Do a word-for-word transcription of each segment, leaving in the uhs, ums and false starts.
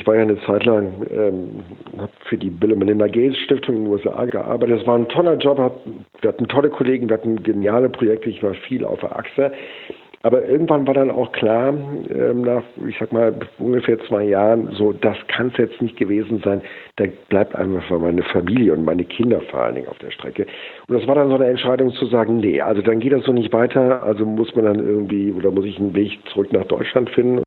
ich war ja eine Zeit lang, ähm, habe für die Bill und Melinda Gates Stiftung in den U S A gearbeitet. Das war ein toller Job, hab, wir hatten tolle Kollegen, wir hatten geniale Projekte, ich war viel auf der Achse. Aber irgendwann war dann auch klar, ähm, nach, ich sag mal, ungefähr zwei Jahren, so, das kann es jetzt nicht gewesen sein. Da bleibt einfach meine Familie und meine Kinder vor allen Dingen auf der Strecke. Und das war dann so eine Entscheidung zu sagen, nee, also dann geht das so nicht weiter. Also muss man dann irgendwie, oder muss ich einen Weg zurück nach Deutschland finden.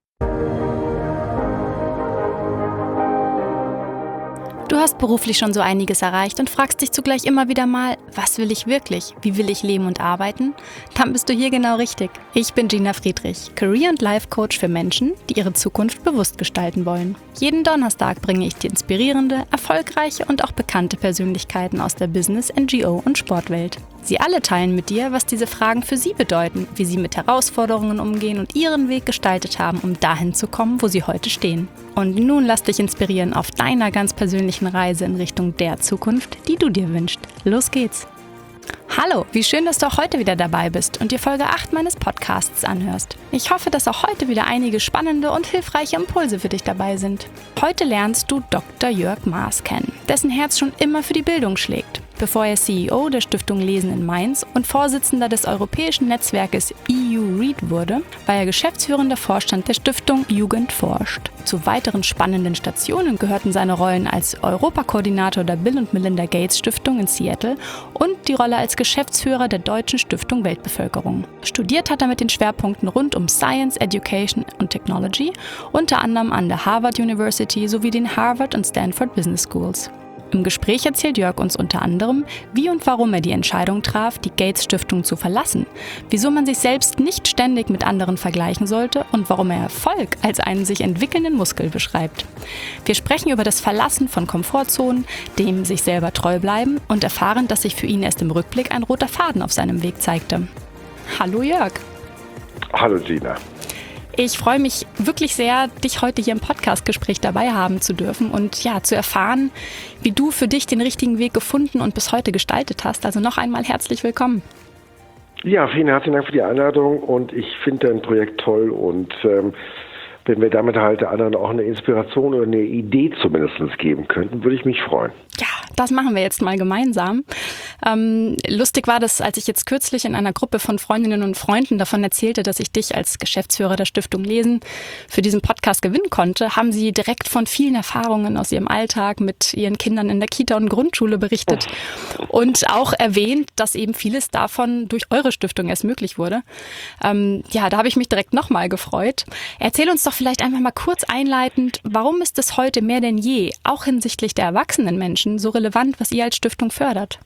Du hast beruflich schon so einiges erreicht und fragst dich zugleich immer wieder mal, was will ich wirklich? Wie will ich leben und arbeiten? Dann bist du hier genau richtig. Ich bin Gina Friedrich, Career- und Life-Coach für Menschen, die ihre Zukunft bewusst gestalten wollen. Jeden Donnerstag bringe ich dir inspirierende, erfolgreiche und auch bekannte Persönlichkeiten aus der Business-, N G O- und Sportwelt. Sie alle teilen mit dir, was diese Fragen für sie bedeuten, wie sie mit Herausforderungen umgehen und ihren Weg gestaltet haben, um dahin zu kommen, wo sie heute stehen. Und nun lass dich inspirieren auf deiner ganz persönlichen Reise in Richtung der Zukunft, die du dir wünschst. Los geht's! Hallo, wie schön, dass du auch heute wieder dabei bist und dir Folge acht meines Podcasts anhörst. Ich hoffe, dass auch heute wieder einige spannende und hilfreiche Impulse für dich dabei sind. Heute lernst du Doktor Jörg Maaß kennen, dessen Herz schon immer für die Bildung schlägt. Bevor er C E O der Stiftung Lesen in Mainz und Vorsitzender des europäischen Netzwerkes E U Read wurde, war er geschäftsführender Vorstand der Stiftung Jugend forscht. Zu weiteren spannenden Stationen gehörten seine Rollen als Europakoordinator der Bill und Melinda Gates Stiftung in Seattle und die Rolle als Geschäftsführer der Deutschen Stiftung Weltbevölkerung. Studiert hat er mit den Schwerpunkten rund um Science, Education und Technology, unter anderem an der Harvard University sowie den Harvard und Stanford Business Schools. Im Gespräch erzählt Jörg uns unter anderem, wie und warum er die Entscheidung traf, die Gates-Stiftung zu verlassen, wieso man sich selbst nicht ständig mit anderen vergleichen sollte und warum er Erfolg als einen sich entwickelnden Muskel beschreibt. Wir sprechen über das Verlassen von Komfortzonen, dem sich selber treu bleiben und erfahren, dass sich für ihn erst im Rückblick ein roter Faden auf seinem Weg zeigte. Hallo Jörg. Hallo Gina. Ich freue mich wirklich sehr, dich heute hier im Podcast-Gespräch dabei haben zu dürfen und ja, zu erfahren, wie du für dich den richtigen Weg gefunden und bis heute gestaltet hast. Also noch einmal herzlich willkommen. Ja, vielen herzlichen Dank für die Einladung und ich finde dein Projekt toll und ähm, wenn wir damit halt anderen auch eine Inspiration oder eine Idee zumindest geben könnten, würde ich mich freuen. Ja, das machen wir jetzt mal gemeinsam. Ähm, lustig war das, als ich jetzt kürzlich in einer Gruppe von Freundinnen und Freunden davon erzählte, dass ich dich als Geschäftsführer der Stiftung Lesen für diesen Podcast gewinnen konnte, haben sie direkt von vielen Erfahrungen aus ihrem Alltag mit ihren Kindern in der Kita und Grundschule berichtet und auch erwähnt, dass eben vieles davon durch eure Stiftung erst möglich wurde. Ähm, ja, da habe ich mich direkt nochmal gefreut. Erzähl uns doch vielleicht einfach mal kurz einleitend, warum ist es heute mehr denn je, auch hinsichtlich der erwachsenen Menschen, so relevant, was ihr als Stiftung fördert?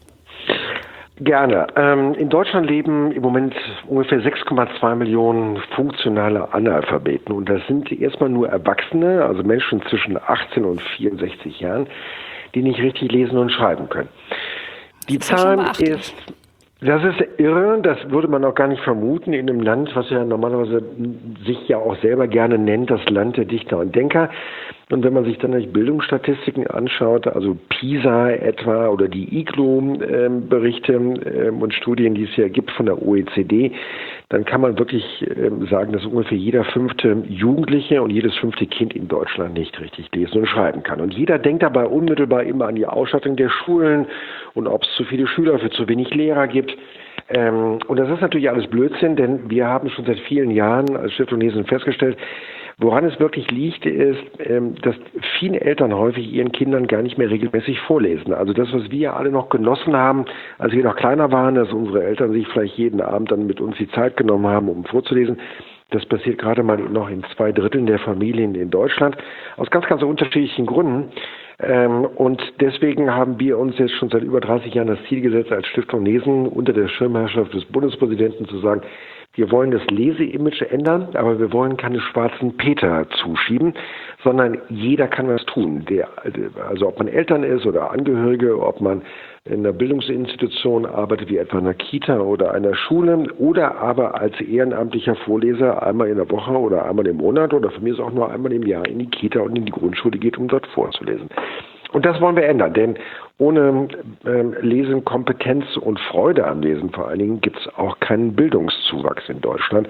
Gerne. Ähm, in Deutschland leben im Moment ungefähr sechs Komma zwei Millionen funktionale Analphabeten. Und das sind erstmal nur Erwachsene, also Menschen zwischen achtzehn und vierundsechzig Jahren, die nicht richtig lesen und schreiben können. Die Zahl ist, das ist irre, das würde man auch gar nicht vermuten in einem Land, was ja normalerweise sich ja auch selber gerne nennt, das Land der Dichter und Denker. Und wenn man sich dann die Bildungsstatistiken anschaut, also PISA etwa oder die I G L O-Berichte ähm, und Studien, die es ja gibt von der O E C D, dann kann man wirklich ähm, sagen, dass ungefähr jeder fünfte Jugendliche und jedes fünfte Kind in Deutschland nicht richtig lesen und schreiben kann. Und jeder denkt dabei unmittelbar immer an die Ausstattung der Schulen und ob es zu viele Schüler für zu wenig Lehrer gibt. Ähm, und das ist natürlich alles Blödsinn, denn wir haben schon seit vielen Jahren als Stiftung Lesen festgestellt, woran es wirklich liegt, ist, dass viele Eltern häufig ihren Kindern gar nicht mehr regelmäßig vorlesen. Also das, was wir alle noch genossen haben, als wir noch kleiner waren, dass unsere Eltern sich vielleicht jeden Abend dann mit uns die Zeit genommen haben, um vorzulesen, das passiert gerade mal noch in zwei Dritteln der Familien in Deutschland, aus ganz, ganz unterschiedlichen Gründen. Und deswegen haben wir uns jetzt schon seit über dreißig Jahren das Ziel gesetzt, als Stiftung Lesen unter der Schirmherrschaft des Bundespräsidenten zu sagen, wir wollen das Leseimage ändern, aber wir wollen keine schwarzen Peter zuschieben, sondern jeder kann was tun. Der, also ob man Eltern ist oder Angehörige, ob man in einer Bildungsinstitution arbeitet, wie etwa einer Kita oder einer Schule, oder aber als ehrenamtlicher Vorleser einmal in der Woche oder einmal im Monat oder für mich ist auch nur einmal im Jahr in die Kita und in die Grundschule geht, um dort vorzulesen. Und das wollen wir ändern, denn ohne ähm, Lesen, Kompetenz und Freude am Lesen vor allen Dingen gibt es auch keinen Bildungszuwachs in Deutschland.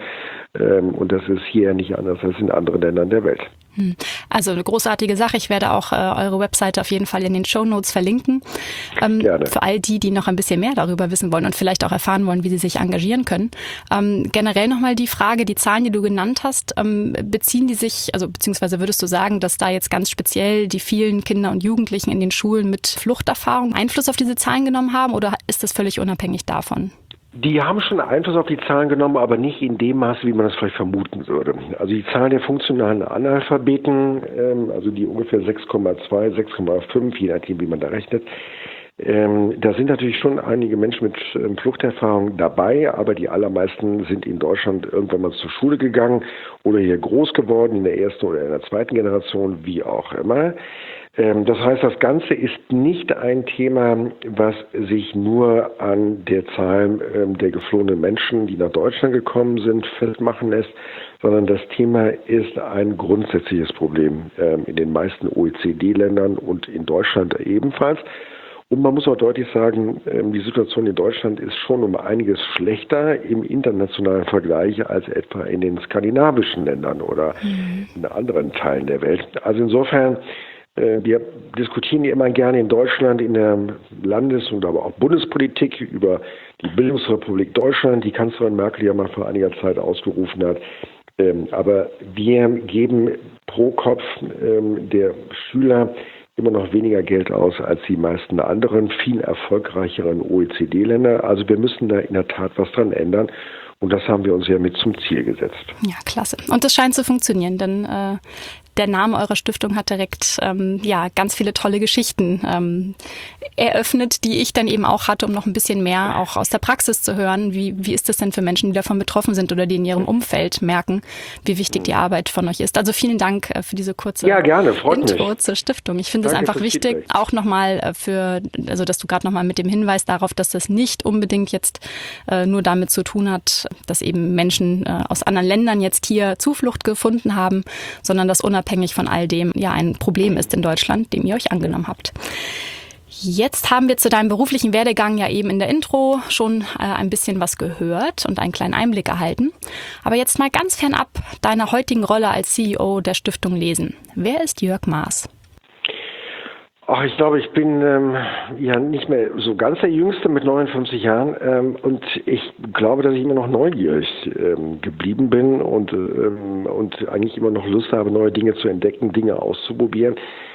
Ähm, und das ist hier nicht anders als in anderen Ländern der Welt. Also eine großartige Sache. Ich werde auch äh, eure Webseite auf jeden Fall in den Shownotes verlinken. Ähm, Gerne. Für all die, die noch ein bisschen mehr darüber wissen wollen und vielleicht auch erfahren wollen, wie sie sich engagieren können. Ähm, generell nochmal die Frage, die Zahlen, die du genannt hast, ähm, beziehen die sich, also beziehungsweise würdest du sagen, dass da jetzt ganz speziell die vielen Kinder und Jugendlichen in den Schulen mit Fluchterfahrung Einfluss auf diese Zahlen genommen haben, oder ist das völlig unabhängig davon? Die haben schon Einfluss auf die Zahlen genommen, aber nicht in dem Maße, wie man das vielleicht vermuten würde. Also die Zahl der funktionalen Analphabeten, ähm, also die ungefähr sechs Komma zwei, sechs Komma fünf, je nachdem, wie man da rechnet, ähm, da sind natürlich schon einige Menschen mit ähm, Fluchterfahrung dabei, aber die allermeisten sind in Deutschland irgendwann mal zur Schule gegangen oder hier groß geworden, in der ersten oder in der zweiten Generation, wie auch immer. Das heißt, das Ganze ist nicht ein Thema, was sich nur an der Zahl der geflohenen Menschen, die nach Deutschland gekommen sind, festmachen lässt, sondern das Thema ist ein grundsätzliches Problem in den meisten O E C D-Ländern und in Deutschland ebenfalls. Und man muss auch deutlich sagen, die Situation in Deutschland ist schon um einiges schlechter im internationalen Vergleich als etwa in den skandinavischen Ländern oder in anderen Teilen der Welt. Also insofern, wir diskutieren ja immer gerne in Deutschland in der Landes- und aber auch Bundespolitik über die Bildungsrepublik Deutschland, die Kanzlerin Merkel ja mal vor einiger Zeit ausgerufen hat. Aber wir geben pro Kopf der Schüler immer noch weniger Geld aus als die meisten anderen, viel erfolgreicheren O E C D-Länder. Also wir müssen da in der Tat was dran ändern. Und das haben wir uns ja mit zum Ziel gesetzt. Ja, klasse. Und das scheint zu funktionieren, denn äh, der Name eurer Stiftung hat direkt ähm, ja ganz viele tolle Geschichten ähm, eröffnet, die ich dann eben auch hatte, um noch ein bisschen mehr auch aus der Praxis zu hören. Wie, wie ist das denn für Menschen, die davon betroffen sind oder die in ihrem Umfeld merken, wie wichtig die Arbeit von euch ist? Also vielen Dank äh, für diese kurze ja, gerne, freut Intro mich. zur Stiftung. Ich finde es einfach wichtig, Feedback. Auch nochmal für, also dass du gerade nochmal mit dem Hinweis darauf, dass das nicht unbedingt jetzt äh, nur damit zu tun hat, dass eben Menschen äh, aus anderen Ländern jetzt hier Zuflucht gefunden haben, sondern dass unabhängig von all dem ja ein Problem ist in Deutschland, dem ihr euch angenommen habt. Jetzt haben wir zu deinem beruflichen Werdegang ja eben in der Intro schon äh, ein bisschen was gehört und einen kleinen Einblick erhalten. Aber jetzt mal ganz fernab deiner heutigen Rolle als C E O der Stiftung lesen. Wer ist Jörg Maas? Ach, ich glaube, ich bin ähm, ja nicht mehr so ganz der Jüngste mit neunundfünfzig Jahren ähm, und ich glaube, dass ich immer noch neugierig ähm, geblieben bin und, ähm, und eigentlich immer noch Lust habe, neue Dinge zu entdecken, Dinge auszuprobieren.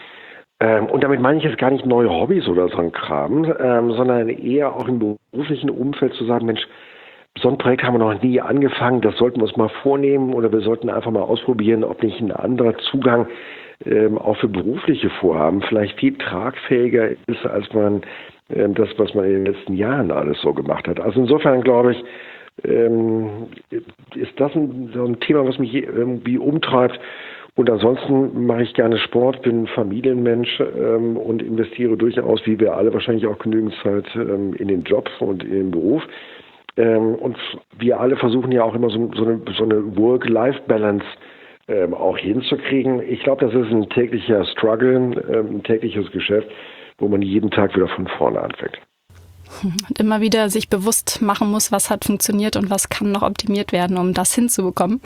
Ähm, und damit meine ich jetzt gar nicht neue Hobbys oder so ein Kram, ähm, sondern eher auch im beruflichen Umfeld zu sagen, Mensch, so ein Projekt haben wir noch nie angefangen, das sollten wir uns mal vornehmen oder wir sollten einfach mal ausprobieren, ob nicht ein anderer Zugang ähm, auch für berufliche Vorhaben vielleicht viel tragfähiger ist, als man ähm, das, was man in den letzten Jahren alles so gemacht hat. Also insofern glaube ich, ähm, ist das ein, so ein Thema, was mich irgendwie umtreibt. Und ansonsten mache ich gerne Sport, bin Familienmensch ähm, und investiere durchaus, wie wir alle, wahrscheinlich auch genügend Zeit ähm, in den Job und in den Beruf. Ähm, und wir alle versuchen ja auch immer so, so eine, so eine Work-Life-Balance ähm, auch hinzukriegen. Ich glaube, das ist ein täglicher Struggle, ähm, ein tägliches Geschäft, wo man jeden Tag wieder von vorne anfängt. Und immer wieder sich bewusst machen muss, was hat funktioniert und was kann noch optimiert werden, um das hinzubekommen.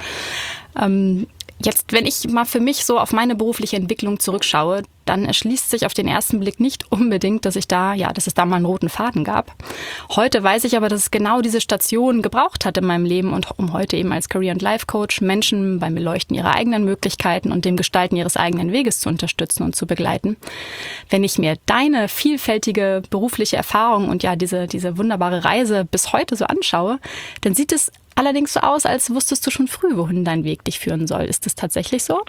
Ähm, Jetzt, wenn ich mal für mich so auf meine berufliche Entwicklung zurückschaue, dann erschließt sich auf den ersten Blick nicht unbedingt, dass ich da, ja, dass es da mal einen roten Faden gab. Heute weiß ich aber, dass es genau diese Station gebraucht hat in meinem Leben und um heute eben als Career- und Life-Coach Menschen beim Beleuchten ihrer eigenen Möglichkeiten und dem Gestalten ihres eigenen Weges zu unterstützen und zu begleiten. Wenn ich mir deine vielfältige berufliche Erfahrung und ja, diese, diese wunderbare Reise bis heute so anschaue, dann sieht es allerdings so aus, als wusstest du schon früh, wohin dein Weg dich führen soll. Ist das tatsächlich so?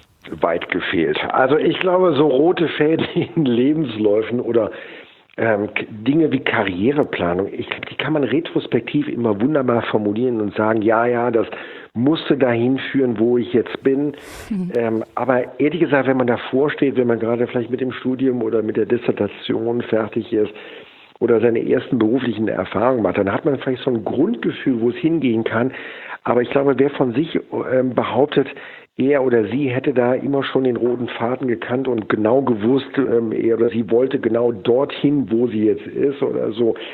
Weit gefehlt. Also ich glaube, so rote Fäden in Lebensläufen oder ähm, Dinge wie Karriereplanung, ich, die kann man retrospektiv immer wunderbar formulieren und sagen, ja, ja, das musste dahin führen, wo ich jetzt bin. Mhm. Ähm, aber ehrlich gesagt, wenn man davor steht, wenn man gerade vielleicht mit dem Studium oder mit der Dissertation fertig ist, oder seine ersten beruflichen Erfahrungen macht, dann hat man vielleicht so ein Grundgefühl, wo es hingehen kann. Aber ich glaube, wer von sich ähm, behauptet, er oder sie hätte da immer schon den roten Faden gekannt und genau gewusst, ähm, er oder sie wollte genau dorthin, wo sie jetzt ist oder so.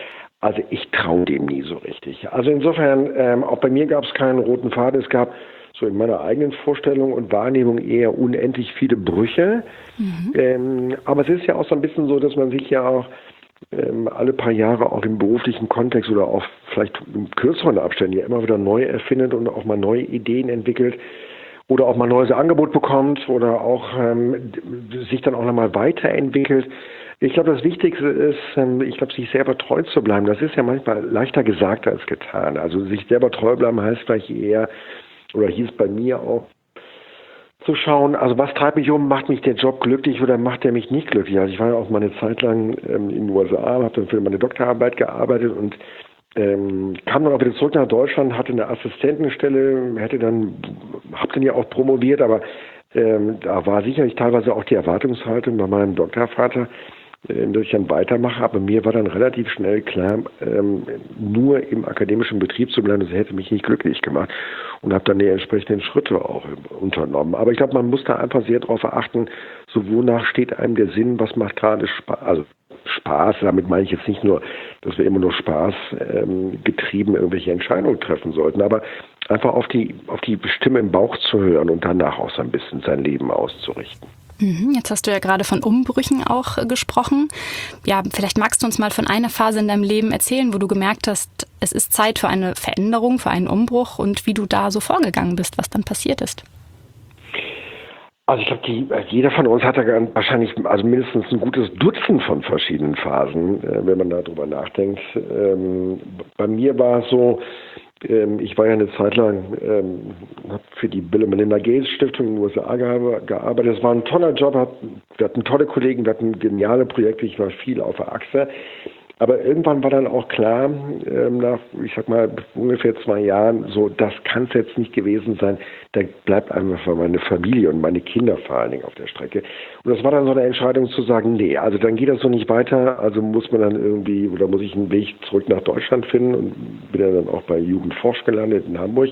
Also ich traue dem nie so richtig. Also insofern, ähm, auch bei mir gab es keinen roten Faden. Es gab so in meiner eigenen Vorstellung und Wahrnehmung eher unendlich viele Brüche. Mhm. Ähm, aber es ist ja auch so ein bisschen so, dass man sich ja auch ähm, alle paar Jahre auch im beruflichen Kontext oder auch vielleicht in kürzeren Abständen ja immer wieder neu erfindet und auch mal neue Ideen entwickelt oder auch mal ein neues Angebot bekommt oder auch ähm, sich dann auch nochmal weiterentwickelt. Ich glaube, das Wichtigste ist, ähm, ich glaube, sich selber treu zu bleiben. Das ist ja manchmal leichter gesagt als getan. Also sich selber treu bleiben heißt vielleicht eher, oder hieß bei mir auch, zu schauen, also was treibt mich um, macht mich der Job glücklich oder macht der mich nicht glücklich? Also ich war ja auch mal eine Zeit lang ähm, in den U S A, habe dann für meine Doktorarbeit gearbeitet und ähm, kam dann auch wieder zurück nach Deutschland, hatte eine Assistentenstelle, hätte dann, habe dann ja auch promoviert, aber ähm, da war sicherlich teilweise auch die Erwartungshaltung bei meinem Doktorvater, äh, dass ich dann weitermache, aber mir war dann relativ schnell klar, ähm, nur im akademischen Betrieb zu bleiben, das hätte mich nicht glücklich gemacht und habe dann die entsprechenden Schritte auch unternommen. Aber ich glaube, man muss da einfach sehr darauf achten, so wonach steht einem der Sinn, was macht gerade Spaß, also Spaß, damit meine ich jetzt nicht nur, dass wir immer nur Spaß ähm, getrieben irgendwelche Entscheidungen treffen sollten, aber einfach auf die, auf die Stimme im Bauch zu hören und danach auch so ein bisschen sein Leben auszurichten. Jetzt hast du ja gerade von Umbrüchen auch gesprochen. Ja, vielleicht magst du uns mal von einer Phase in deinem Leben erzählen, wo du gemerkt hast, es ist Zeit für eine Veränderung, für einen Umbruch und wie du da so vorgegangen bist, was dann passiert ist. Also ich glaube, jeder von uns hat da wahrscheinlich also mindestens ein gutes Dutzend von verschiedenen Phasen, äh, wenn man darüber nachdenkt. Ähm, bei mir war es so, ähm, ich war ja eine Zeit lang, ähm, habe für die Bill und Melinda Gates Stiftung in den U S A gearbeitet. Es war ein toller Job, hat, wir hatten tolle Kollegen, wir hatten geniale Projekte, ich war viel auf der Achse. Aber irgendwann war dann auch klar, ähm, nach, ich sag mal, ungefähr zwei Jahren, so, das kann es jetzt nicht gewesen sein. Da bleibt einfach meine Familie und meine Kinder vor allen Dingen auf der Strecke. Und das war dann so eine Entscheidung zu sagen, nee, also dann geht das so nicht weiter. Also muss man dann irgendwie, oder muss ich einen Weg zurück nach Deutschland finden und bin dann auch bei Jugendforsch gelandet in Hamburg.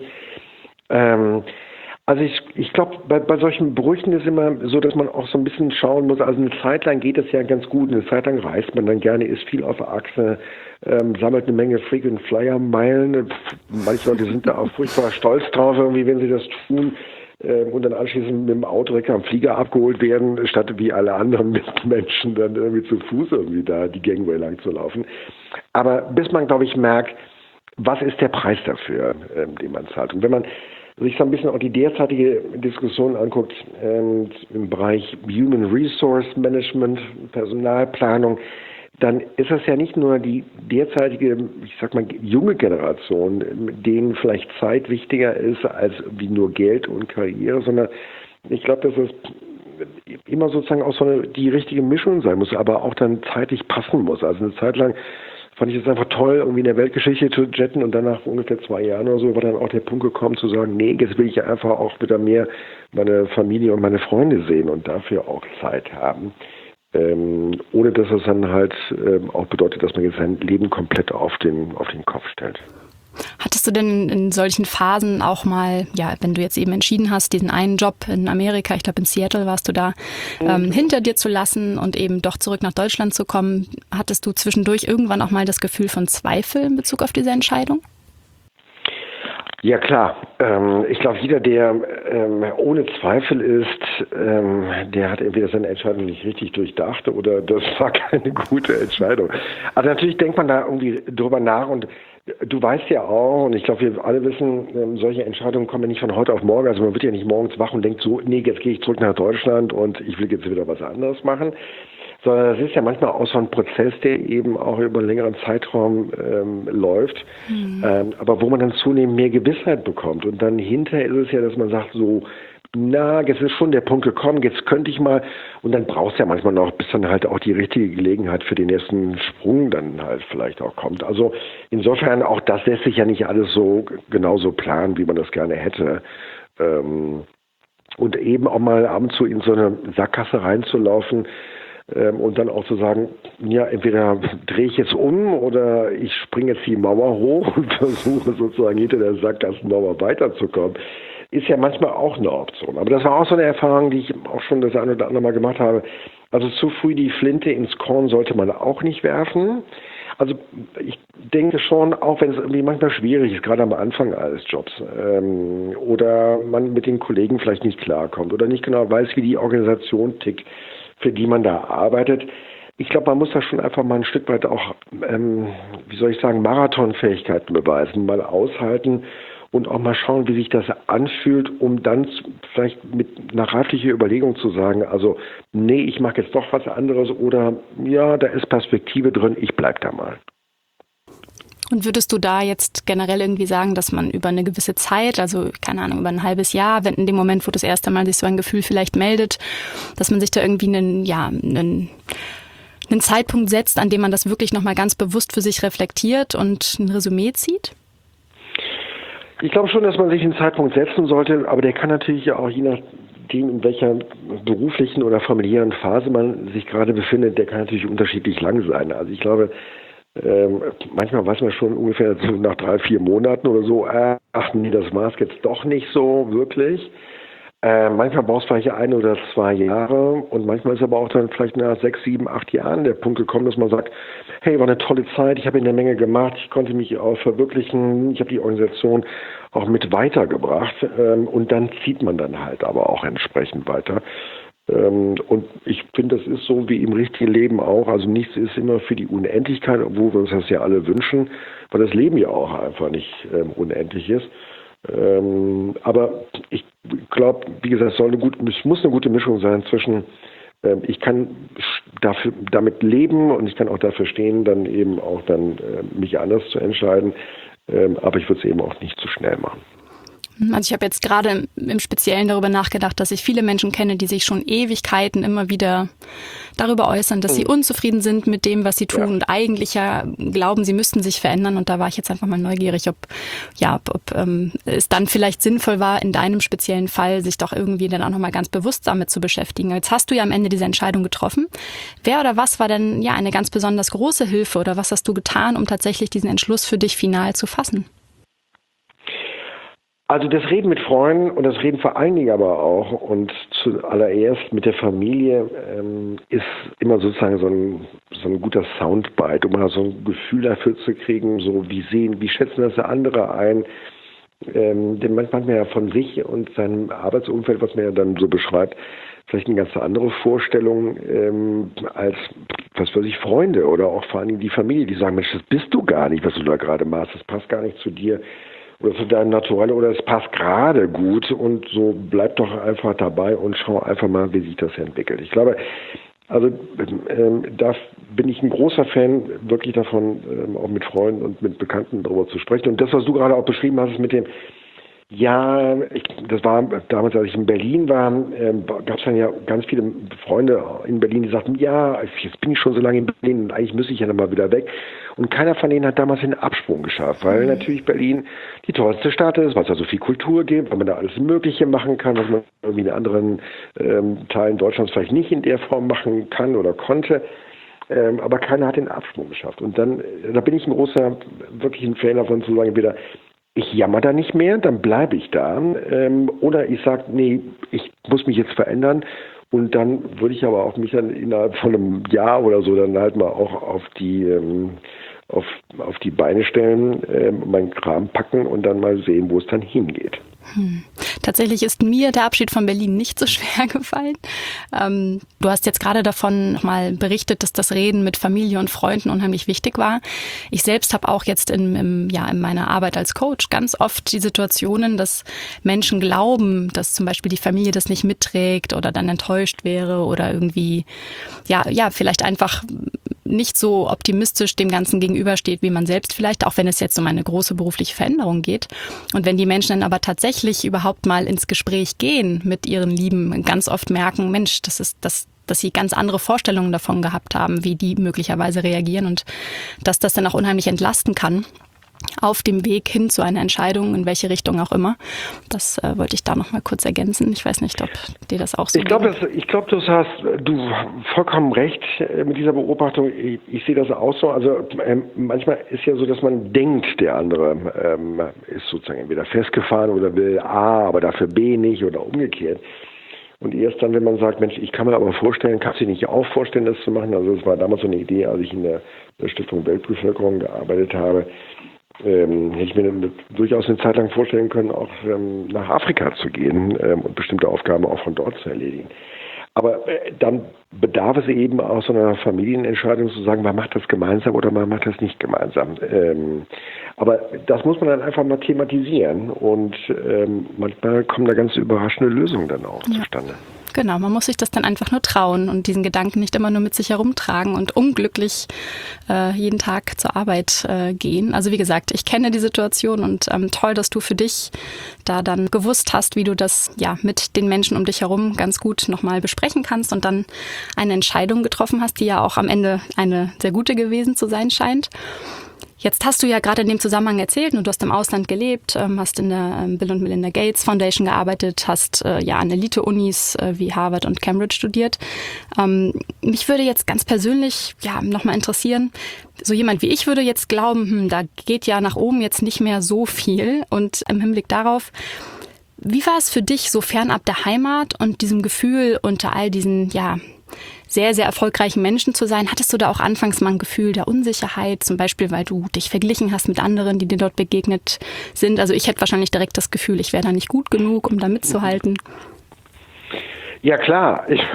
Ähm, Also ich, ich glaube, bei, bei solchen Brüchen ist immer so, dass man auch so ein bisschen schauen muss. Also eine Zeit lang geht es ja ganz gut. Eine Zeit lang reist man dann gerne, ist viel auf der Achse, ähm, sammelt eine Menge Frequent Flyer Meilen. Manche Leute sind da auch furchtbar stolz drauf, irgendwie, wenn sie das tun. Ähm, und dann anschließend mit dem Auto direkt am Flieger abgeholt werden, statt wie alle anderen Menschen dann irgendwie zu Fuß irgendwie da die Gangway lang zu laufen. Aber bis man, glaube ich, merkt, was ist der Preis dafür, ähm, den man zahlt. Und wenn man sich so ein bisschen auch die derzeitige Diskussion anguckt ähm, im Bereich Human Resource Management, Personalplanung, dann ist das ja nicht nur die derzeitige, ich sag mal, junge Generation, denen vielleicht Zeit wichtiger ist als wie nur Geld und Karriere, sondern ich glaube, dass es immer sozusagen auch so eine, die richtige Mischung sein muss, aber auch dann zeitlich passen muss. Also eine Zeit lang fand ich es einfach toll, irgendwie in der Weltgeschichte zu jetten und dann nach ungefähr zwei Jahren oder so war dann auch der Punkt gekommen zu sagen, nee, jetzt will ich einfach auch wieder mehr meine Familie und meine Freunde sehen und dafür auch Zeit haben. Ähm, ohne dass es dann halt ähm, auch bedeutet, dass man jetzt sein Leben komplett auf den, auf den Kopf stellt. Hattest du denn in solchen Phasen auch mal, ja, wenn du jetzt eben entschieden hast, diesen einen Job in Amerika, ich glaube in Seattle warst du da, mhm. ähm, hinter dir zu lassen und eben doch zurück nach Deutschland zu kommen, hattest du zwischendurch irgendwann auch mal das Gefühl von Zweifel in Bezug auf diese Entscheidung? Ja klar, ähm, ich glaube, jeder, der ähm, ohne Zweifel ist, ähm, der hat entweder seine Entscheidung nicht richtig durchdacht oder das war keine gute Entscheidung. Also natürlich denkt man da irgendwie drüber nach und du weißt ja auch, und ich glaube, wir alle wissen, ähm, solche Entscheidungen kommen ja nicht von heute auf morgen. Also man wird ja nicht morgens wach und denkt so, nee, jetzt gehe ich zurück nach Deutschland und ich will jetzt wieder was anderes machen. Sondern es ist ja manchmal auch so ein Prozess, der eben auch über einen längeren Zeitraum ähm, läuft, mhm. ähm, aber wo man dann zunehmend mehr Gewissheit bekommt. Und dann hinterher ist es ja, dass man sagt so, na, jetzt ist schon der Punkt gekommen, jetzt könnte ich mal, und dann brauchst du ja manchmal noch, bis dann halt auch die richtige Gelegenheit für den nächsten Sprung dann halt vielleicht auch kommt. Also insofern, auch das lässt sich ja nicht alles so genauso planen, wie man das gerne hätte. Ähm, und eben auch mal ab und zu in so eine Sackgasse reinzulaufen, Ähm, und dann auch zu sagen, ja, entweder drehe ich jetzt um oder ich springe jetzt die Mauer hoch und versuche sozusagen hinter der Sackgassenmauer weiterzukommen, ist ja manchmal auch eine Option. Aber das war auch so eine Erfahrung, die ich auch schon das eine oder andere Mal gemacht habe. Also zu früh die Flinte ins Korn sollte man auch nicht werfen. Also ich denke schon, auch wenn es irgendwie manchmal schwierig ist, gerade am Anfang eines Jobs, ähm, oder man mit den Kollegen vielleicht nicht klarkommt oder nicht genau weiß, wie die Organisation tickt, für die man da arbeitet. Ich glaube, man muss da schon einfach mal ein Stück weit auch, ähm, wie soll ich sagen, Marathonfähigkeiten beweisen, mal aushalten und auch mal schauen, wie sich das anfühlt, um dann vielleicht mit einer reiflichen Überlegung zu sagen, also nee, ich mache jetzt doch was anderes oder ja, da ist Perspektive drin, ich bleib da mal. Und würdest du da jetzt generell irgendwie sagen, dass man über eine gewisse Zeit, also keine Ahnung, über ein halbes Jahr, wenn in dem Moment, wo das erste Mal sich so ein Gefühl vielleicht meldet, dass man sich da irgendwie einen, ja, einen, einen Zeitpunkt setzt, an dem man das wirklich nochmal ganz bewusst für sich reflektiert und ein Resümee zieht? Ich glaube schon, dass man sich einen Zeitpunkt setzen sollte, aber der kann natürlich auch, je nachdem, in welcher beruflichen oder familiären Phase man sich gerade befindet, der kann natürlich unterschiedlich lang sein. Also ich glaube, ähm, manchmal weiß man schon ungefähr so nach drei, vier Monaten oder so, äh, ach nee, das war es jetzt doch nicht so wirklich. Äh, manchmal braucht es vielleicht ein oder zwei Jahre und manchmal ist aber auch dann vielleicht nach sechs, sieben, acht Jahren der Punkt gekommen, dass man sagt, hey, war eine tolle Zeit, ich habe eine Menge gemacht, ich konnte mich auch verwirklichen, ich habe die Organisation auch mit weitergebracht ähm, und dann zieht man dann halt aber auch entsprechend weiter. Ähm, und ich finde, das ist so wie im richtigen Leben auch, also nichts ist immer für die Unendlichkeit, obwohl wir uns das ja alle wünschen, weil das Leben ja auch einfach nicht ähm, unendlich ist. Ähm, aber ich glaube, wie gesagt, es soll eine gute, es muss eine gute Mischung sein zwischen, ähm, ich kann dafür, damit leben und ich kann auch dafür stehen, dann eben auch dann äh, mich anders zu entscheiden, ähm, aber ich würde es eben auch nicht zu schnell machen. Also ich habe jetzt gerade im Speziellen darüber nachgedacht, dass ich viele Menschen kenne, die sich schon Ewigkeiten immer wieder darüber äußern, dass sie unzufrieden sind mit dem, was sie tun, ja, und eigentlich ja glauben, sie müssten sich verändern. Und da war ich jetzt einfach mal neugierig, ob ja, ob, ob ähm, es dann vielleicht sinnvoll war, in deinem speziellen Fall sich doch irgendwie dann auch nochmal ganz bewusst damit zu beschäftigen. Jetzt hast du ja am Ende diese Entscheidung getroffen. Wer oder was war denn ja eine ganz besonders große Hilfe oder was hast du getan, um tatsächlich diesen Entschluss für dich final zu fassen? Also das Reden mit Freunden und das Reden vor allen Dingen aber auch und zuallererst mit der Familie ähm, ist immer sozusagen so ein, so ein guter Soundbite, um mal so ein Gefühl dafür zu kriegen, so wie sehen, wie schätzen das der andere ein. Ähm, denn manchmal hat man ja von sich und seinem Arbeitsumfeld, was man ja dann so beschreibt, vielleicht eine ganz andere Vorstellung ähm, als, was weiß ich, Freunde oder auch vor allen Dingen die Familie, die sagen, Mensch, das bist du gar nicht, was du da gerade machst, das passt gar nicht zu dir. Oder zu deinem Naturell, oder es passt gerade gut und so bleib doch einfach dabei und schau einfach mal, wie sich das entwickelt. Ich glaube, also ähm, da bin ich ein großer Fan wirklich davon, ähm, auch mit Freunden und mit Bekannten darüber zu sprechen. Und das, was du gerade auch beschrieben hast, mit dem, ja, ich, das war damals, als ich in Berlin war, ähm, gab es dann ja ganz viele Freunde in Berlin, die sagten, ja, jetzt bin ich schon so lange in Berlin und eigentlich müsste ich ja nochmal wieder weg. Und keiner von denen hat damals den Absprung geschafft, weil natürlich Berlin die tollste Stadt ist, weil es da so viel Kultur gibt, weil man da alles Mögliche machen kann, was man irgendwie in anderen ähm, Teilen Deutschlands vielleicht nicht in der Form machen kann oder konnte. Ähm, aber keiner hat den Absprung geschafft. Und dann, da bin ich ein großer, wirklich ein Fan davon zu sagen, wieder, ich jammer da nicht mehr, dann bleibe ich da. Ähm, oder ich sage, nee, ich muss mich jetzt verändern. Und dann würde ich aber auch mich dann innerhalb von einem Jahr oder so dann halt mal auch auf die ähm, auf, auf die Beine stellen, ähm, meinen Kram packen und dann mal sehen, wo es dann hingeht. Hm. Tatsächlich ist mir der Abschied von Berlin nicht so schwer gefallen. Ähm, du hast jetzt gerade davon nochmal berichtet, dass das Reden mit Familie und Freunden unheimlich wichtig war. Ich selbst habe auch jetzt in, im, ja, in meiner Arbeit als Coach ganz oft die Situationen, dass Menschen glauben, dass zum Beispiel die Familie das nicht mitträgt oder dann enttäuscht wäre oder irgendwie, ja, ja, vielleicht einfach nicht so optimistisch dem Ganzen gegenübersteht, wie man selbst vielleicht, auch wenn es jetzt um eine große berufliche Veränderung geht. Und wenn die Menschen dann aber tatsächlich überhaupt mal ins Gespräch gehen mit ihren Lieben, ganz oft merken, Mensch, das ist das, dass sie ganz andere Vorstellungen davon gehabt haben, wie die möglicherweise reagieren und dass das dann auch unheimlich entlasten kann auf dem Weg hin zu einer Entscheidung, in welche Richtung auch immer. Das äh, wollte ich da noch mal kurz ergänzen. Ich weiß nicht, ob dir das auch so Ich glaube, ich glaube, du hast du vollkommen recht mit dieser Beobachtung. Ich, ich sehe das auch so. Also ähm, manchmal ist ja so, dass man denkt, der andere ähm, ist sozusagen entweder festgefahren oder will A, aber dafür B nicht oder umgekehrt. Und erst dann, wenn man sagt, Mensch, ich kann mir aber vorstellen, kannst du dir nicht auch vorstellen, das zu machen? Also das war damals so eine Idee, als ich in der, der Stiftung Weltbevölkerung gearbeitet habe, ähm, hätte ich mir eine, durchaus eine Zeit lang vorstellen können, auch ähm, nach Afrika zu gehen ähm, und bestimmte Aufgaben auch von dort zu erledigen. Aber äh, dann bedarf es eben auch so einer Familienentscheidung zu sagen, man macht das gemeinsam oder man macht das nicht gemeinsam. Ähm, aber das muss man dann einfach mal thematisieren und ähm, manchmal kommen da ganz überraschende Lösungen dann auch ja. zustande. Genau, man muss sich das dann einfach nur trauen und diesen Gedanken nicht immer nur mit sich herumtragen und unglücklich äh, jeden Tag zur Arbeit äh, gehen. Also wie gesagt, ich kenne die Situation und ähm, toll, dass du für dich da dann gewusst hast, wie du das ja mit den Menschen um dich herum ganz gut nochmal besprechen kannst und dann eine Entscheidung getroffen hast, die ja auch am Ende eine sehr gute gewesen zu sein scheint. Jetzt hast du ja gerade in dem Zusammenhang erzählt, du hast im Ausland gelebt, hast in der Bill und Melinda Gates Foundation gearbeitet, hast ja an Elite-Unis wie Harvard und Cambridge studiert. Mich würde jetzt ganz persönlich ja nochmal interessieren, so jemand wie ich würde jetzt glauben, hm, da geht ja nach oben jetzt nicht mehr so viel. Und im Hinblick darauf, wie war es für dich so fernab der Heimat und diesem Gefühl unter all diesen, ja, sehr, sehr erfolgreichen Menschen zu sein? Hattest du da auch anfangs mal ein Gefühl der Unsicherheit, zum Beispiel, weil du dich verglichen hast mit anderen, die dir dort begegnet sind? Also ich hätte wahrscheinlich direkt das Gefühl, ich wäre da nicht gut genug, um da mitzuhalten. Ja, klar. Ich,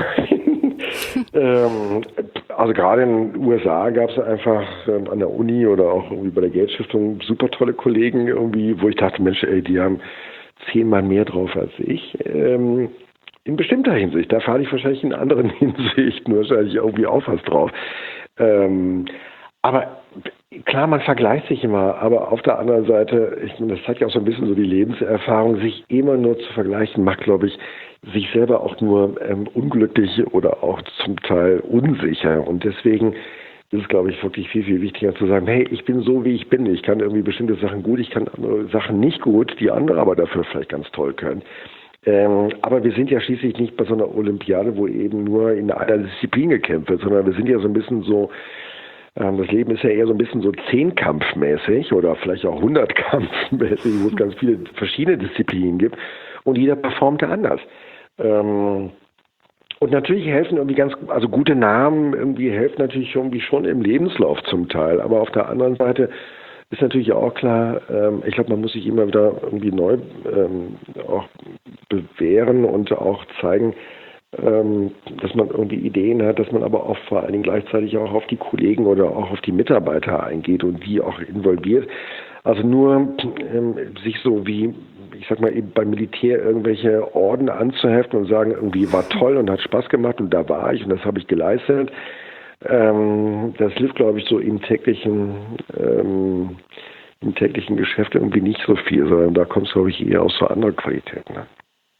ähm, also gerade in den U S A gab es einfach ähm, an der Uni oder auch irgendwie bei der Gates Stiftung super tolle Kollegen irgendwie, wo ich dachte, Mensch, ey, die haben zehnmal mehr drauf als ich. Ähm, In bestimmter Hinsicht, da fahre ich wahrscheinlich in anderen Hinsichten wahrscheinlich irgendwie auch was drauf. Ähm, aber klar, man vergleicht sich immer, aber auf der anderen Seite, ich meine, das zeigt ja auch so ein bisschen so die Lebenserfahrung, sich immer nur zu vergleichen, macht, glaube ich, sich selber auch nur ähm, unglücklich oder auch zum Teil unsicher. Und deswegen ist es, glaube ich, wirklich viel, viel wichtiger zu sagen, hey, ich bin so, wie ich bin. Ich kann irgendwie bestimmte Sachen gut, ich kann andere Sachen nicht gut, die andere aber dafür vielleicht ganz toll können. Ähm, aber wir sind ja schließlich nicht bei so einer Olympiade, wo eben nur in einer Disziplin gekämpft wird, sondern wir sind ja so ein bisschen so, ähm, das Leben ist ja eher so ein bisschen so zehnkampfmäßig oder vielleicht auch hundertkampfmäßig, wo es ganz viele verschiedene Disziplinen gibt und jeder performt da anders. Ähm, und natürlich helfen irgendwie ganz, also gute Namen irgendwie helfen natürlich irgendwie schon im Lebenslauf zum Teil, aber auf der anderen Seite ist natürlich auch klar, ähm, ich glaube, man muss sich immer wieder irgendwie neu ähm, auch bewähren und auch zeigen, ähm, dass man irgendwie Ideen hat, dass man aber auch vor allen Dingen gleichzeitig auch auf die Kollegen oder auch auf die Mitarbeiter eingeht und die auch involviert. Also nur ähm, sich so wie, ich sag mal, eben beim Militär irgendwelche Orden anzuheften und sagen, irgendwie war toll und hat Spaß gemacht und da war ich und das habe ich geleistet. Ähm, das hilft, glaube ich, so im täglichen, ähm, im täglichen Geschäft irgendwie nicht so viel, sondern da kommt es, glaube ich, eher aus so anderer Qualität. Ne?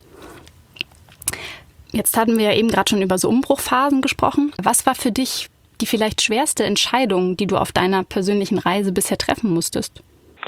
Jetzt hatten wir ja eben gerade schon über so Umbruchphasen gesprochen. Was war für dich die vielleicht schwerste Entscheidung, die du auf deiner persönlichen Reise bisher treffen musstest?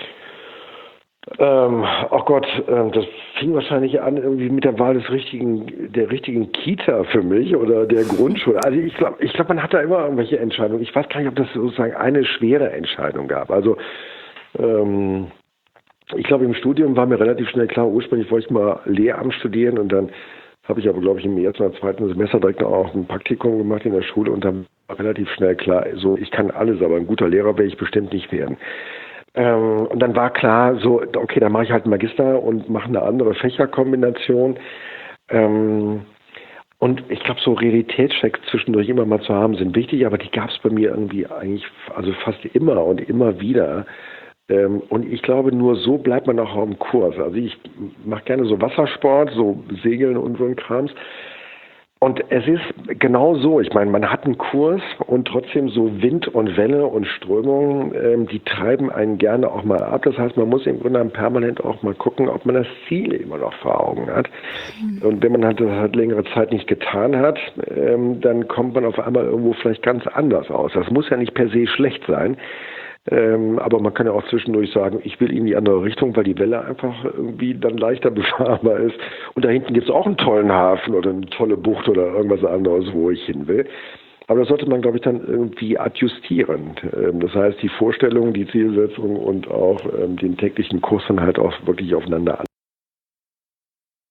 Ähm, oh Gott, äh, das fing wahrscheinlich an irgendwie mit der Wahl des richtigen, der richtigen Kita für mich oder der Grundschule. Also ich glaube, ich glaube, man hat da immer irgendwelche Entscheidungen. Ich weiß gar nicht, ob das sozusagen eine schwere Entscheidung gab. Also ähm, ich glaube, im Studium war mir relativ schnell klar, ursprünglich wollte ich mal Lehramt studieren und dann habe ich aber, glaube ich, im ersten oder zweiten Semester direkt auch ein Praktikum gemacht in der Schule und dann war relativ schnell klar, so ich kann alles, aber ein guter Lehrer werde ich bestimmt nicht werden. Ähm, und dann war klar, so, okay, dann mache ich halt einen Magister und mache eine andere Fächerkombination. Ähm, und ich glaube, so Realitätschecks zwischendurch immer mal zu haben, sind wichtig, aber die gab es bei mir irgendwie eigentlich, also fast immer und immer wieder. Ähm, und ich glaube, nur so bleibt man auch am Kurs. Also ich mache gerne so Wassersport, so Segeln und so ein Krams. Und es ist genau so, ich meine, man hat einen Kurs und trotzdem so Wind und Welle und Strömung, ähm, die treiben einen gerne auch mal ab. Das heißt, man muss im Grunde permanent auch mal gucken, ob man das Ziel immer noch vor Augen hat. Mhm. Und wenn man halt das halt längere Zeit nicht getan hat, ähm, dann kommt man auf einmal irgendwo vielleicht ganz anders aus. Das muss ja nicht per se schlecht sein. Ähm, aber man kann ja auch zwischendurch sagen, ich will in die andere Richtung, weil die Welle einfach irgendwie dann leichter befahrbar ist. Und da hinten gibt es auch einen tollen Hafen oder eine tolle Bucht oder irgendwas anderes, wo ich hin will. Aber das sollte man, glaube ich, dann irgendwie adjustieren. Ähm, das heißt, die Vorstellung, die Zielsetzung und auch ähm, den täglichen Kurs dann halt auch wirklich aufeinander an.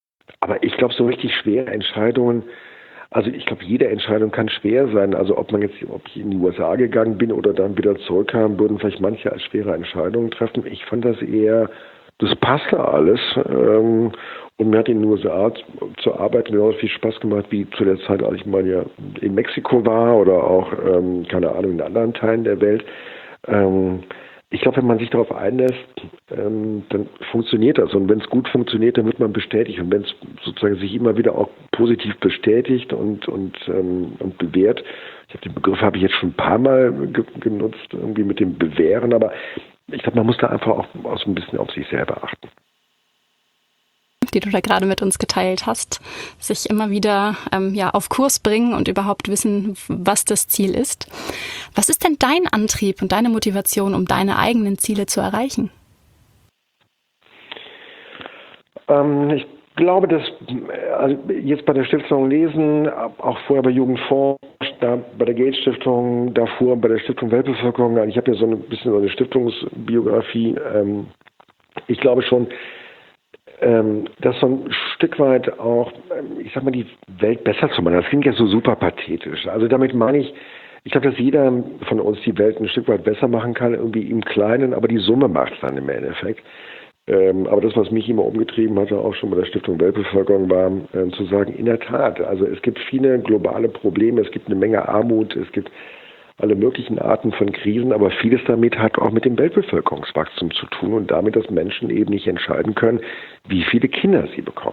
aber ich glaube, so richtig schwere Entscheidungen, also ich glaube, jede Entscheidung kann schwer sein. Also ob man jetzt, ob ich in die U S A gegangen bin oder dann wieder zurückkam, würden vielleicht manche als schwere Entscheidungen treffen. Ich fand das eher, das passte alles. Ähm, und mir hat in den U S A zu arbeiten genauso viel Spaß gemacht wie zu der Zeit, als ich mal ja in Mexiko war oder auch, ähm, keine Ahnung, in anderen Teilen der Welt. Ähm, Ich glaube, wenn man sich darauf einlässt, ähm, dann funktioniert das. Und wenn es gut funktioniert, dann wird man bestätigt. Und wenn es sozusagen sich immer wieder auch positiv bestätigt und und ähm, und bewährt, ich habe den Begriff habe ich jetzt schon ein paar Mal ge- genutzt, irgendwie mit dem Bewähren. Aber ich glaube, man muss da einfach auch, auch so ein bisschen auf sich selber achten. Die du da gerade mit uns geteilt hast, sich immer wieder ähm, ja, auf Kurs bringen und überhaupt wissen, was das Ziel ist. Was ist denn dein Antrieb und deine Motivation, um deine eigenen Ziele zu erreichen? Ähm, ich glaube, dass also jetzt bei der Stiftung Lesen, auch vorher bei Jugendforsch, da bei der Gates-Stiftung, davor bei der Stiftung Weltbevölkerung, ich habe ja so ein bisschen so eine Stiftungsbiografie. Ähm, ich glaube schon, Ähm, das so ein Stück weit auch, ich sag mal, die Welt besser zu machen. Das klingt ja so super pathetisch. Also damit meine ich, ich glaube, dass jeder von uns die Welt ein Stück weit besser machen kann, irgendwie im Kleinen, aber die Summe macht es dann im Endeffekt. Ähm, aber das, was mich immer umgetrieben hatte, auch schon bei der Stiftung Weltbevölkerung, war äh, zu sagen, in der Tat, also es gibt viele globale Probleme, es gibt eine Menge Armut, es gibt alle möglichen Arten von Krisen, aber vieles damit hat auch mit dem Weltbevölkerungswachstum zu tun und damit, dass Menschen eben nicht entscheiden können, wie viele Kinder sie bekommen.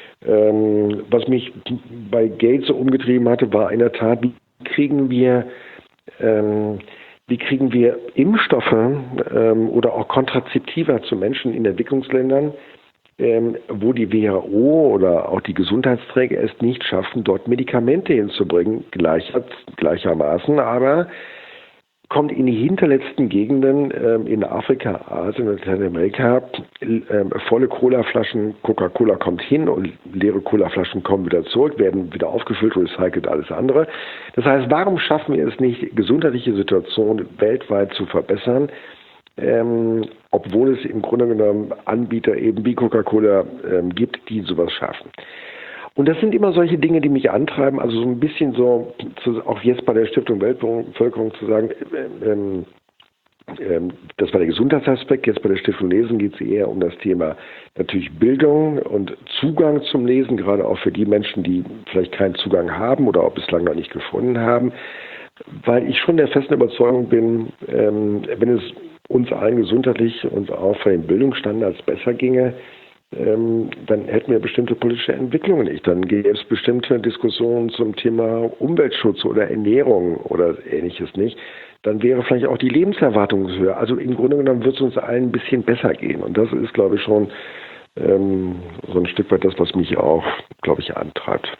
Ähm, was mich bei Gates so umgetrieben hatte, war in der Tat, wie kriegen wir, ähm, wie kriegen wir Impfstoffe ähm, oder auch Kontrazeptiva zu Menschen in Entwicklungsländern, ähm, wo die W H O oder auch die Gesundheitsträger es nicht schaffen, dort Medikamente hinzubringen, gleicher, gleichermaßen, aber kommt in die hinterletzten Gegenden ähm, in Afrika, Asien und Lateinamerika, ähm, volle Colaflaschen, Coca-Cola kommt hin und leere Colaflaschen kommen wieder zurück, werden wieder aufgefüllt, recycelt, alles andere. Das heißt, warum schaffen wir es nicht, gesundheitliche Situationen weltweit zu verbessern, ähm, obwohl es im Grunde genommen Anbieter eben wie Coca-Cola ähm, gibt, die sowas schaffen. Und das sind immer solche Dinge, die mich antreiben, also so ein bisschen so, zu, auch jetzt bei der Stiftung Weltbevölkerung zu sagen, ähm, ähm, das war der Gesundheitsaspekt, jetzt bei der Stiftung Lesen geht es eher um das Thema natürlich Bildung und Zugang zum Lesen, gerade auch für die Menschen, die vielleicht keinen Zugang haben oder auch bislang noch nicht gefunden haben, weil ich schon der festen Überzeugung bin, ähm, wenn es uns allen gesundheitlich und auch von den Bildungsstandards besser ginge, ähm, dann hätten wir bestimmte politische Entwicklungen nicht. Dann gäbe es bestimmte Diskussionen zum Thema Umweltschutz oder Ernährung oder Ähnliches nicht. Dann wäre vielleicht auch die Lebenserwartung höher. Also im Grunde genommen wird es uns allen ein bisschen besser gehen. Und das ist, glaube ich, schon ähm, so ein Stück weit das, was mich auch, glaube ich, antreibt.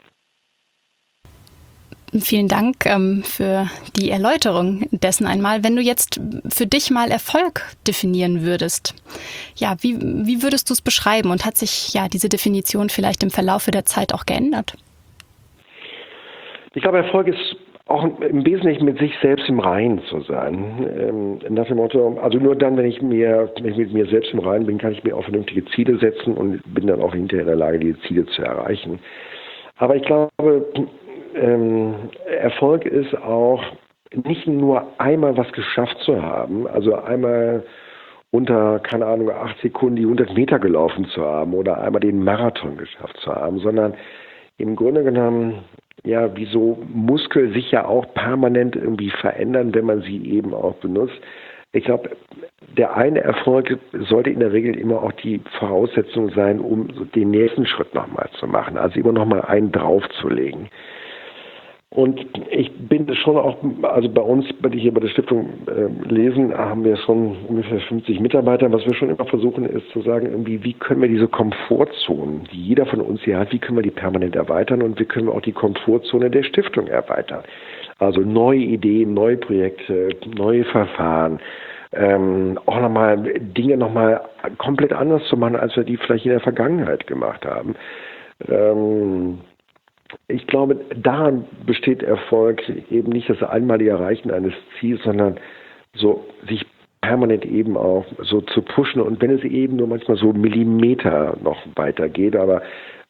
Vielen Dank ähm, für die Erläuterung dessen einmal. Wenn du jetzt für dich mal Erfolg definieren würdest, ja, wie, wie würdest du es beschreiben? Und hat sich ja diese Definition vielleicht im Verlaufe der Zeit auch geändert? Ich glaube, Erfolg ist auch im Wesentlichen mit sich selbst im Reinen zu sein. Ähm, nach dem Motto, also nur dann, wenn ich mir, wenn ich mit mir selbst im Reinen bin, kann ich mir auch vernünftige Ziele setzen und bin dann auch hinterher in der Lage, diese Ziele zu erreichen. Aber ich glaube, Ähm, Erfolg ist auch nicht nur einmal was geschafft zu haben, also einmal unter, keine Ahnung, acht Sekunden die hundert Meter gelaufen zu haben oder einmal den Marathon geschafft zu haben, sondern im Grunde genommen, ja, wie so Muskeln sich ja auch permanent irgendwie verändern, wenn man sie eben auch benutzt. Ich glaube, der eine Erfolg sollte in der Regel immer auch die Voraussetzung sein, um den nächsten Schritt nochmal zu machen, also immer nochmal einen draufzulegen. Und ich bin schon auch, also bei uns, hier bei der Stiftung äh, Lesen, haben wir schon ungefähr fünfzig Mitarbeiter. Was wir schon immer versuchen, ist zu sagen, irgendwie, wie können wir diese Komfortzonen, die jeder von uns hier hat, wie können wir die permanent erweitern und wie können wir auch die Komfortzone der Stiftung erweitern. Also neue Ideen, neue Projekte, neue Verfahren, ähm, auch nochmal Dinge nochmal komplett anders zu machen, als wir die vielleicht in der Vergangenheit gemacht haben. Ähm, Ich glaube, daran besteht Erfolg, eben nicht das einmalige Erreichen eines Ziels, sondern so sich permanent eben auch so zu pushen und wenn es eben nur manchmal so Millimeter noch weiter geht, aber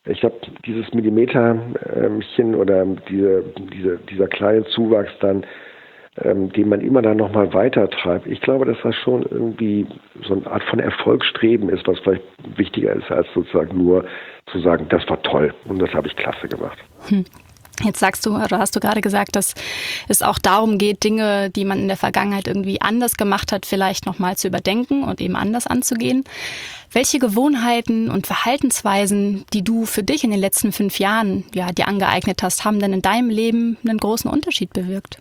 Ich glaube, dieses Millimeterchen oder diese, diese, dieser kleine Zuwachs dann, ähm, den man immer dann nochmal weiter treibt, ich glaube, dass das schon irgendwie so eine Art von Erfolgsstreben ist, was vielleicht wichtiger ist, als sozusagen nur zu sagen, das war toll und das habe ich klasse gemacht. Hm. Jetzt sagst du, oder hast du gerade gesagt, dass es auch darum geht, Dinge, die man in der Vergangenheit irgendwie anders gemacht hat, vielleicht nochmal zu überdenken und eben anders anzugehen. Welche Gewohnheiten und Verhaltensweisen, die du für dich in den letzten fünf Jahren ja, dir angeeignet hast, haben denn in deinem Leben einen großen Unterschied bewirkt?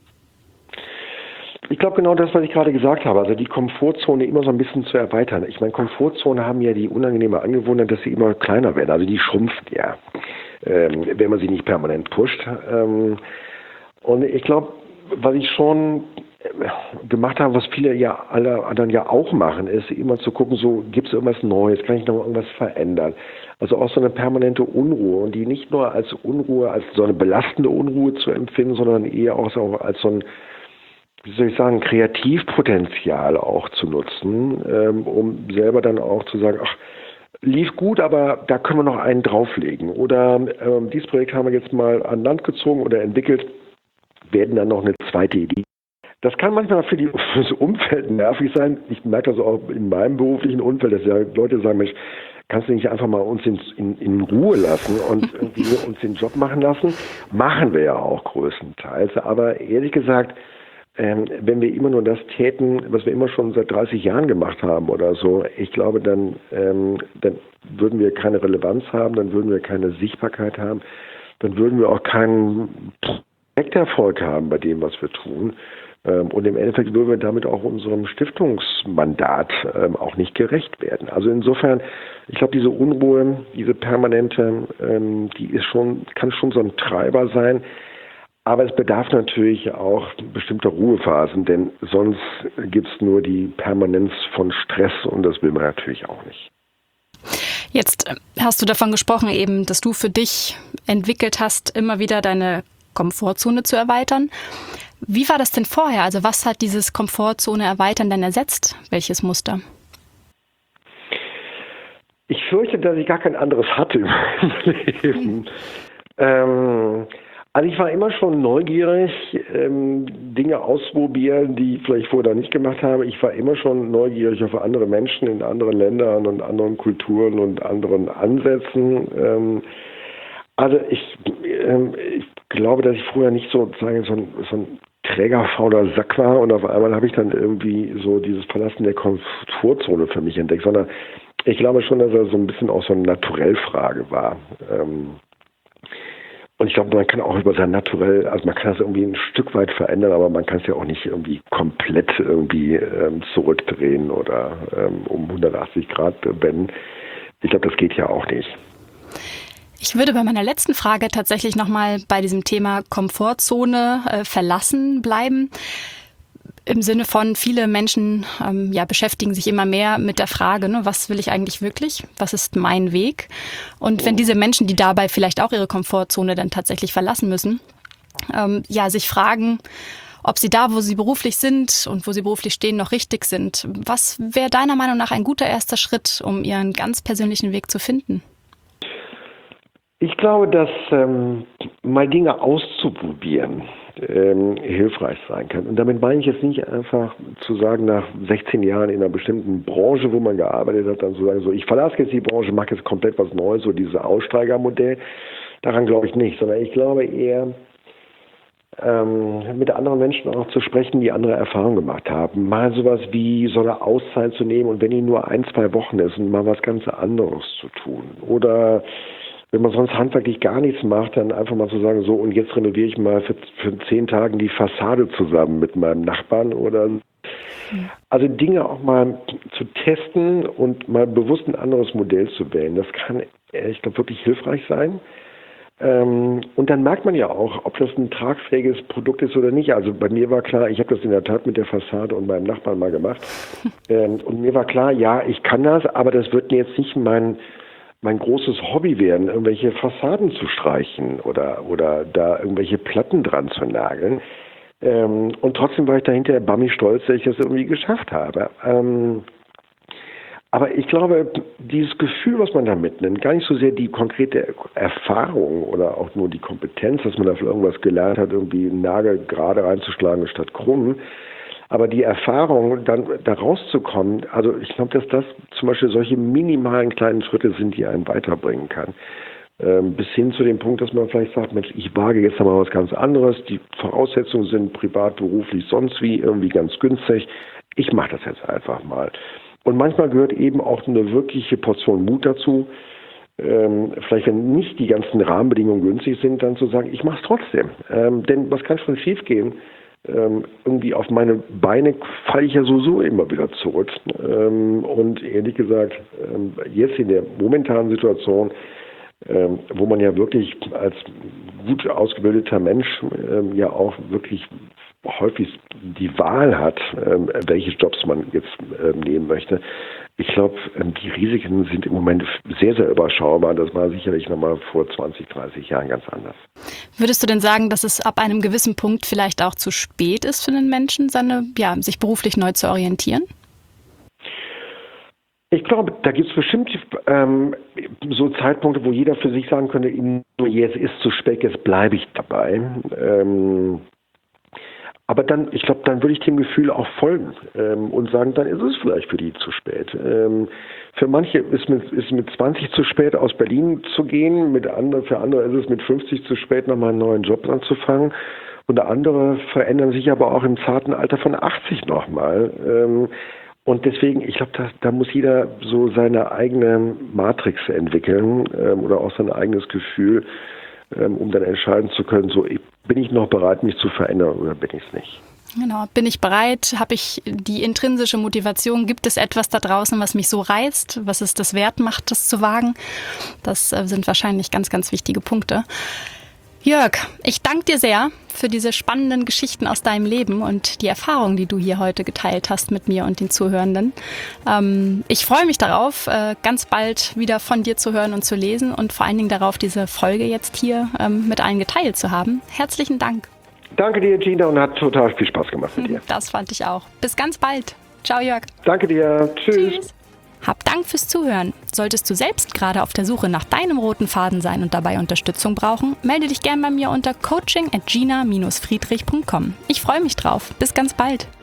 Ich glaube genau das, was ich gerade gesagt habe, also die Komfortzone immer so ein bisschen zu erweitern. Ich meine, Komfortzone haben ja die unangenehme Angewohnheit, dass sie immer kleiner werden, also die schrumpft ja. Ähm, wenn man sie nicht permanent pusht. Ähm, und ich glaube, was ich schon gemacht habe, was viele ja alle anderen ja auch machen, ist immer zu gucken, so gibt es irgendwas Neues, kann ich noch irgendwas verändern. Also auch so eine permanente Unruhe und die nicht nur als Unruhe, als so eine belastende Unruhe zu empfinden, sondern eher auch so als so ein, wie soll ich sagen, Kreativpotenzial auch zu nutzen, ähm, um selber dann auch zu sagen, ach, lief gut, aber da können wir noch einen drauflegen. Oder ähm, dieses Projekt haben wir jetzt mal an Land gezogen oder entwickelt, werden dann noch eine zweite Idee. Das kann manchmal für, die, für das Umfeld nervig sein. Ich merke das auch in meinem beruflichen Umfeld, dass ja Leute sagen, Mensch, kannst du nicht einfach mal uns in, in, in Ruhe lassen und irgendwie uns den Job machen lassen? Machen wir ja auch größtenteils. Aber ehrlich gesagt, Ähm, wenn wir immer nur das täten, was wir immer schon seit dreißig Jahren gemacht haben oder so, ich glaube, dann, ähm, dann würden wir keine Relevanz haben, dann würden wir keine Sichtbarkeit haben, dann würden wir auch keinen Projekterfolg haben bei dem, was wir tun. Ähm, und im Endeffekt würden wir damit auch unserem Stiftungsmandat ähm, auch nicht gerecht werden. Also insofern, ich glaube, diese Unruhe, diese permanente, ähm, die ist schon, kann schon so ein Treiber sein. Aber es bedarf natürlich auch bestimmter Ruhephasen, denn sonst gibt es nur die Permanenz von Stress und das will man natürlich auch nicht. Jetzt hast du davon gesprochen, eben, dass du für dich entwickelt hast, immer wieder deine Komfortzone zu erweitern. Wie war das denn vorher? Also was hat dieses Komfortzone erweitern denn ersetzt? Welches Muster? Ich fürchte, dass ich gar kein anderes hatte im Leben. ähm, Also ich war immer schon neugierig, ähm, Dinge ausprobieren, die ich vielleicht vorher nicht gemacht habe. Ich war immer schon neugierig auf andere Menschen in anderen Ländern und anderen Kulturen und anderen Ansätzen. Ähm, also ich, ähm, ich glaube, dass ich früher nicht so, sagen, so ein, so ein trägerfauler Sack war und auf einmal habe ich dann irgendwie so dieses Verlassen der Komfortzone für mich entdeckt, sondern ich glaube schon, dass er so ein bisschen auch so eine Naturellfrage war. Ähm, Und ich glaube, man kann auch über sein Naturell, also man kann das irgendwie ein Stück weit verändern, aber man kann es ja auch nicht irgendwie komplett irgendwie ähm, zurückdrehen oder ähm, um hundertachtzig Grad wenden. Ich glaube, das geht ja auch nicht. Ich würde bei meiner letzten Frage tatsächlich nochmal bei diesem Thema Komfortzone äh, verlassen bleiben. Im Sinne von, viele Menschen ähm, ja, beschäftigen sich immer mehr mit der Frage, ne, was will ich eigentlich wirklich? Was ist mein Weg? Und wenn diese Menschen, die dabei vielleicht auch ihre Komfortzone dann tatsächlich verlassen müssen, ähm, ja, sich fragen, ob sie da, wo sie beruflich sind und wo sie beruflich stehen, noch richtig sind. Was wäre deiner Meinung nach ein guter erster Schritt, um ihren ganz persönlichen Weg zu finden? Ich glaube, dass ähm, mal Dinge auszuprobieren ähm, hilfreich sein kann. Und damit meine ich jetzt nicht einfach zu sagen, nach sechzehn Jahren in einer bestimmten Branche, wo man gearbeitet hat, dann zu sagen, so, ich verlasse jetzt die Branche, mache jetzt komplett was Neues, so dieses Aussteigermodell. Daran glaube ich nicht, sondern ich glaube eher, ähm, mit anderen Menschen auch zu sprechen, die andere Erfahrungen gemacht haben. Mal sowas wie so eine Auszeit zu nehmen und wenn die nur ein, zwei Wochen ist und mal was ganz anderes zu tun. Oder wenn man sonst handwerklich gar nichts macht, dann einfach mal zu sagen, so und jetzt renoviere ich mal für, für zehn Tage die Fassade zusammen mit meinem Nachbarn oder also Dinge auch mal zu testen und mal bewusst ein anderes Modell zu wählen. Das kann, ich glaube, wirklich hilfreich sein. Ähm, und dann merkt man ja auch, ob das ein tragfähiges Produkt ist oder nicht. Also bei mir war klar, ich habe das in der Tat mit der Fassade und meinem Nachbarn mal gemacht. Ähm, und mir war klar, ja, ich kann das, aber das wird mir jetzt nicht mein mein großes Hobby werden, irgendwelche Fassaden zu streichen oder oder da irgendwelche Platten dran zu nageln. Ähm, und trotzdem war ich dahinter bammi stolz, dass ich das irgendwie geschafft habe. Ähm, Aber ich glaube, dieses Gefühl, was man da mitnimmt, gar nicht so sehr die konkrete Erfahrung oder auch nur die Kompetenz, dass man da für irgendwas gelernt hat, irgendwie einen Nagel gerade reinzuschlagen statt krumm, aber die Erfahrung, dann da rauszukommen, also ich glaube, dass das zum Beispiel solche minimalen kleinen Schritte sind, die einen weiterbringen kann. Ähm, bis hin zu dem Punkt, dass man vielleicht sagt, Mensch, ich wage jetzt mal was ganz anderes, die Voraussetzungen sind privat, beruflich, sonst wie, irgendwie ganz günstig. Ich mache das jetzt einfach mal. Und manchmal gehört eben auch eine wirkliche Portion Mut dazu, ähm, vielleicht wenn nicht die ganzen Rahmenbedingungen günstig sind, dann zu sagen, ich mache es trotzdem. Ähm, denn was kann schon schief gehen? Ähm, irgendwie auf meine Beine falle ich ja sowieso immer wieder zurück. Ähm, und ehrlich gesagt, ähm, jetzt in der momentanen Situation, ähm, wo man ja wirklich als gut ausgebildeter Mensch ähm, ja auch wirklich häufig die Wahl hat, ähm, welche Jobs man jetzt ähm, nehmen möchte. Ich glaube, ähm, die Risiken sind im Moment sehr, sehr überschaubar. Das war sicherlich nochmal vor zwanzig, dreißig Jahren ganz anders. Würdest du denn sagen, dass es ab einem gewissen Punkt vielleicht auch zu spät ist für den Menschen, seine, ja, sich beruflich neu zu orientieren? Ich glaube, da gibt es bestimmt ähm, so Zeitpunkte, wo jeder für sich sagen könnte, jetzt ist zu spät, jetzt bleibe ich dabei. Ähm, Aber dann, ich glaube, dann würde ich dem Gefühl auch folgen ähm, und sagen, dann ist es vielleicht für die zu spät. Ähm, für manche ist mit, ist mit zwanzig zu spät, aus Berlin zu gehen. Mit andere, für andere ist es mit fünfzig zu spät, nochmal einen neuen Job anzufangen. Und andere verändern sich aber auch im zarten Alter von achtzig nochmal. Ähm, und deswegen, ich glaube, da, da muss jeder so seine eigene Matrix entwickeln ähm, oder auch sein eigenes Gefühl, um dann entscheiden zu können, so bin ich noch bereit, mich zu verändern oder bin ich es nicht. Genau, bin ich bereit? Habe ich die intrinsische Motivation? Gibt es etwas da draußen, was mich so reizt, was es das wert macht, das zu wagen? Das sind wahrscheinlich ganz, ganz wichtige Punkte. Jörg, ich danke dir sehr für diese spannenden Geschichten aus deinem Leben und die Erfahrungen, die du hier heute geteilt hast mit mir und den Zuhörenden. Ähm, ich freue mich darauf, äh, ganz bald wieder von dir zu hören und zu lesen und vor allen Dingen darauf, diese Folge jetzt hier ähm, mit allen geteilt zu haben. Herzlichen Dank. Danke dir, Gina, und hat total viel Spaß gemacht mit dir. Das fand ich auch. Bis ganz bald. Ciao, Jörg. Danke dir. Tschüss. Tschüss. Hab Dank fürs Zuhören. Solltest du selbst gerade auf der Suche nach deinem roten Faden sein und dabei Unterstützung brauchen, melde dich gern bei mir unter coaching at gina dash friedrich punkt com. Ich freue mich drauf. Bis ganz bald.